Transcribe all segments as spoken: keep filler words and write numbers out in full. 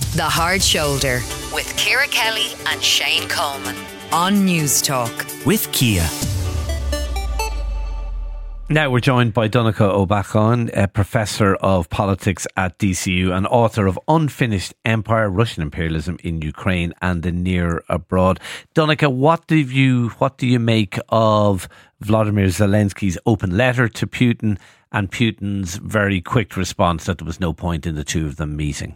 The Hard Shoulder with Ciara Kelly and Shane Coleman on News Talk with Kia. Now we're joined by Donncha Ó Beacháin, a professor of politics at D C U and author of Unfinished Empire, Russian Imperialism in Ukraine and the Near Abroad. Donncha, what do you what do you make of Vladimir Zelensky's open letter to Putin and Putin's very quick response that there was no point in the two of them meeting?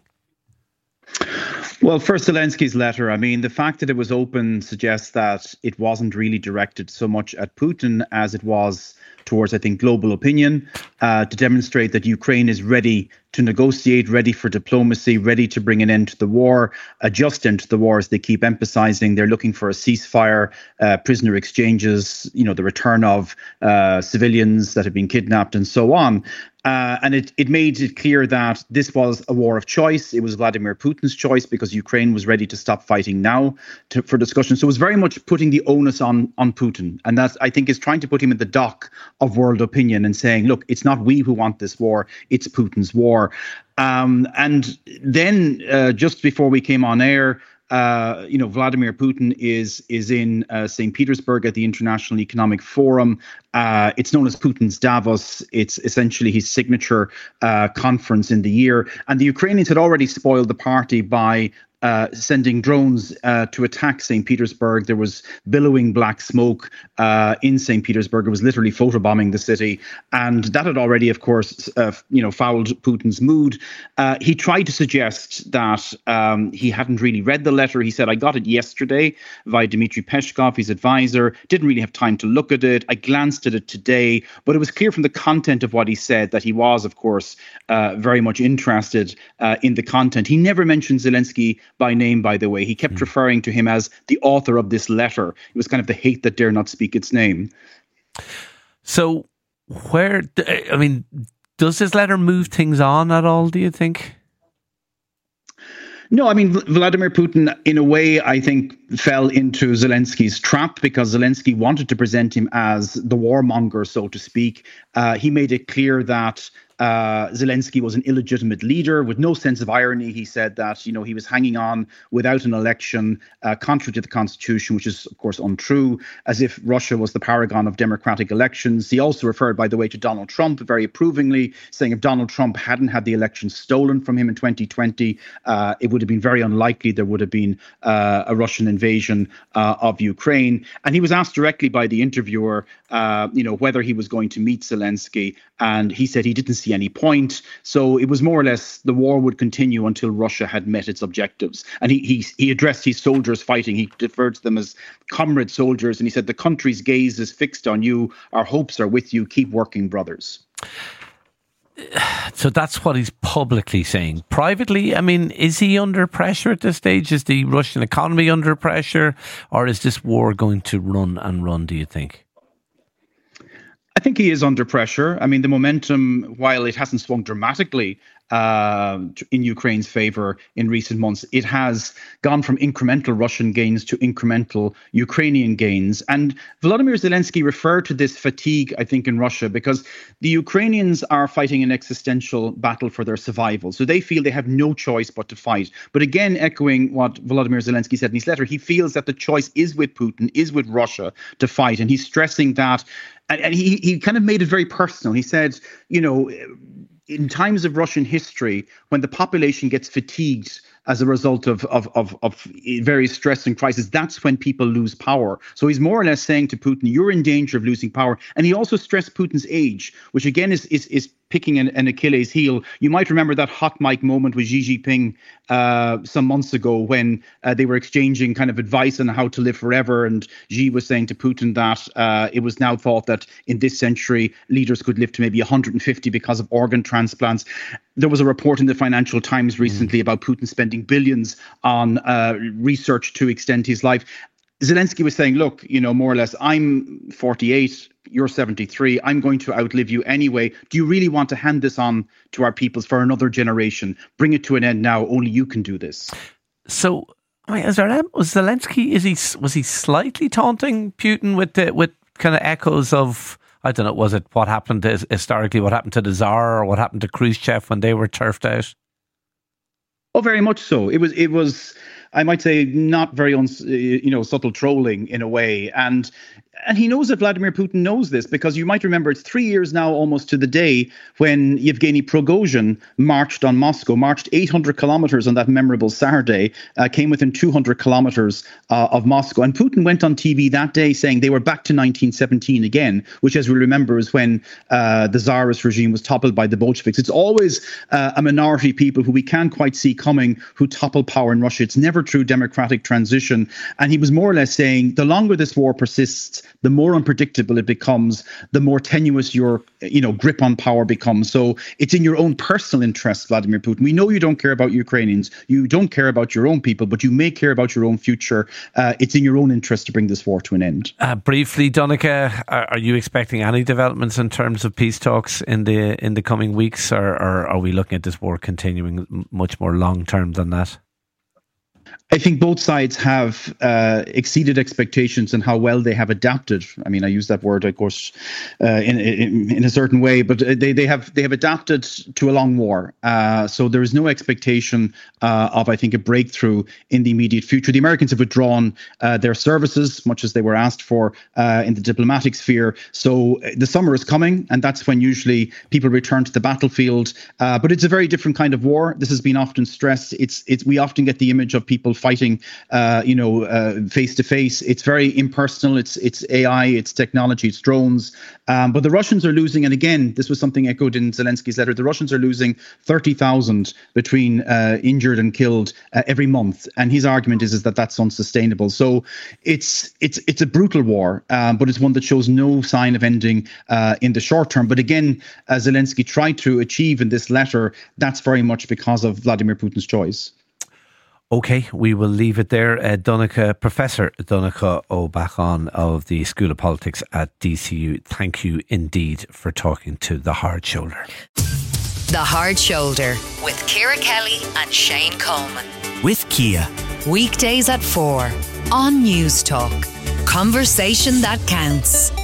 Well, first, Zelensky's letter. I mean, the fact that it was open suggests that it wasn't really directed so much at Putin as it was towards, I think, global opinion, uh, to demonstrate that Ukraine is ready to negotiate, ready for diplomacy, ready to bring an end to the war, a just end to the war, as they keep emphasizing. They're looking for a ceasefire, uh, prisoner exchanges, you know, the return of uh, civilians that have been kidnapped and so on. Uh, and it, it made it clear that this was a war of choice. It was Vladimir Putin's choice because Ukraine was ready to stop fighting now to, for discussion. So it was very much putting the onus on, on Putin. And that, I think, is trying to put him in the dock of world opinion and saying, look, it's not we who want this war, it's Putin's war. Um, and then uh, just before we came on air, Uh, you know, Vladimir Putin is is in uh, Saint Petersburg at the International Economic Forum. Uh, it's known as Putin's Davos. It's essentially his signature uh, conference in the year. And the Ukrainians had already spoiled the party by Uh, sending drones uh, to attack Saint Petersburg. There was billowing black smoke uh, in Saint Petersburg. It was literally photobombing the city. And that had already, of course, uh, you know, fouled Putin's mood. Uh, he tried to suggest that um, he hadn't really read the letter. He said, I got it yesterday via Dmitry Peskov, his advisor. Didn't really have time to look at it. I glanced at it today. But it was clear from the content of what he said that he was, of course, uh, very much interested uh, in the content. He never mentioned Zelensky by name, by the way. He kept mm. referring to him as the author of this letter. It was kind of the hate that dare not speak its name. So where, I mean, does this letter move things on at all, do you think? No, I mean, Vladimir Putin, in a way, I think, fell into Zelensky's trap because Zelensky wanted to present him as the warmonger, so to speak. Uh, he made it clear that Uh, Zelensky was an illegitimate leader with no sense of irony. He said that, you know, he was hanging on without an election, uh, contrary to the constitution, which is, of course, untrue, as if Russia was the paragon of democratic elections. He also referred, by the way, to Donald Trump very approvingly, saying if Donald Trump hadn't had the election stolen from him in twenty twenty, uh, it would have been very unlikely there would have been uh, a Russian invasion uh, of Ukraine. And he was asked directly by the interviewer, uh, you know, whether he was going to meet Zelensky. And he said he didn't see any point. So it was more or less the war would continue until Russia had met its objectives. And he he he addressed his soldiers fighting. He referred to them as comrade soldiers. And he said, the country's gaze is fixed on you. Our hopes are with you. Keep working, brothers. So that's what he's publicly saying. Privately, I mean, is he under pressure at this stage? Is the Russian economy under pressure? Or is this war going to run and run, do you think? I think he is under pressure. I mean, the momentum, while it hasn't swung dramatically uh, in Ukraine's favor in recent months, it has gone from incremental Russian gains to incremental Ukrainian gains. And Volodymyr Zelensky referred to this fatigue, I think, in Russia, because the Ukrainians are fighting an existential battle for their survival. So they feel they have no choice but to fight. But again, echoing what Volodymyr Zelensky said in his letter, he feels that the choice is with Putin, is with Russia to fight. And he's stressing that. And, and he, he kind of made it very personal. He said, you know, in times of Russian history, when the population gets fatigued as a result of, of, of, of various stress and crisis, that's when people lose power. So he's more or less saying to Putin, you're in danger of losing power. And he also stressed Putin's age, which again is is, is picking an, an Achilles heel. You might remember that hot mic moment with Xi Jinping uh, some months ago when uh, they were exchanging kind of advice on how to live forever. And Xi was saying to Putin that uh, it was now thought that in this century, leaders could live to maybe one hundred fifty because of organ transplants. There was a report in the Financial Times recently mm. about Putin spending billions on uh, research to extend his life. Zelensky was saying, look, you know, more or less, I'm forty-eight, you're seventy-three, I'm going to outlive you anyway. Do you really want to hand this on to our peoples for another generation? Bring it to an end now. Only you can do this. So, I mean, is there, was Zelensky, is he, was he slightly taunting Putin with the, with kind of echoes of, I don't know, was it what happened to, historically, what happened to the Tsar or what happened to Khrushchev when they were turfed out? Oh, very much so. It was, it was, I might say, not very, uns, you know, subtle trolling in a way. And and he knows that Vladimir Putin knows this, because you might remember it's three years now almost to the day when Yevgeny Prigozhin marched on Moscow, marched eight hundred kilometers on that memorable Saturday, uh, came within two hundred kilometers uh, of Moscow. And Putin went on T V that day saying they were back to nineteen seventeen again, which, as we remember, is when uh, the Tsarist regime was toppled by the Bolsheviks. It's always uh, a minority of people who we can't quite see coming who topple power in Russia. It's never true democratic transition. And he was more or less saying the longer this war persists, the more unpredictable it becomes, the more tenuous your, you know, grip on power becomes. So it's in your own personal interest, Vladimir Putin. We know you don't care about Ukrainians. You don't care about your own people, but you may care about your own future. Uh, it's in your own interest to bring this war to an end. Uh, briefly, Donncha, are, are you expecting any developments in terms of peace talks in the in the coming weeks, or, or are we looking at this war continuing much more long term than that? I think both sides have uh, exceeded expectations in how well they have adapted. I mean, I use that word, of course, uh, in, in in a certain way, but they they have they have adapted to a long war. Uh, so there is no expectation uh, of, I think, a breakthrough in the immediate future. The Americans have withdrawn uh, their services, much as they were asked for uh, in the diplomatic sphere. So the summer is coming, and that's when usually people return to the battlefield. Uh, but it's a very different kind of war. This has been often stressed. It's it's we often get the image of people fighting, uh, you know, uh, face to face. It's very impersonal. It's it's A I, it's technology, it's drones. Um, but the Russians are losing, and again, this was something echoed in Zelensky's letter. The Russians are losing thirty thousand between uh, injured and killed uh, every month, and his argument is is that that's unsustainable. So it's it's it's a brutal war, um, but it's one that shows no sign of ending uh, in the short term. But again, as Zelensky tried to achieve in this letter, that's very much because of Vladimir Putin's choice. Okay, we will leave it there. Uh, Donncha, Professor Donncha O'Bachan of the School of Politics at D C U, thank you indeed for talking to The Hard Shoulder. The Hard Shoulder with Ciara Kelly and Shane Coleman. With Kia. Weekdays at four on News Talk. Conversation that counts.